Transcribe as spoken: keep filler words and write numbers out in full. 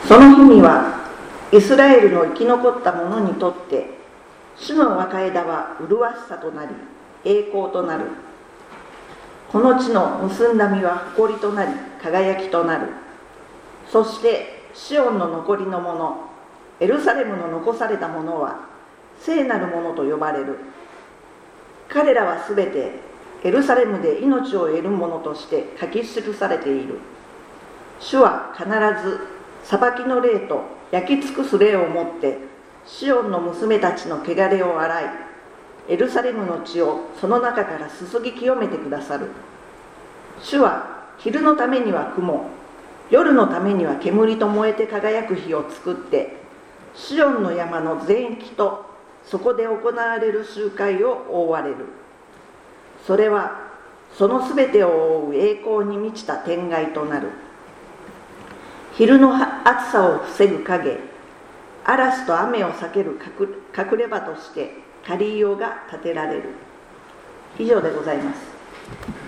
その日にはイスラエルの生き残った者にとって主の若枝は麗しさとなり栄光となる。この地の結んだ実は誇りとなり輝きとなる。そしてシオンの残りの者、エルサレムの残された者は聖なる者と呼ばれる。彼らはすべてエルサレムで命を得る者として書き記されている。主は必ず裁きの霊と焼き尽くす霊をもってシオンの娘たちの汚れを洗い、エルサレムの血をその中から注ぎ清めてくださる。主は昼のためには雲、夜のためには煙と燃えて輝く日を作って、シオンの山の全域とそこで行われる集会を覆われる。それはそのすべてを覆う栄光に満ちた天蓋となる。昼の暑さを防ぐ影、嵐と雨を避ける隠れ場としてカリーヨが建てられる。以上でございます。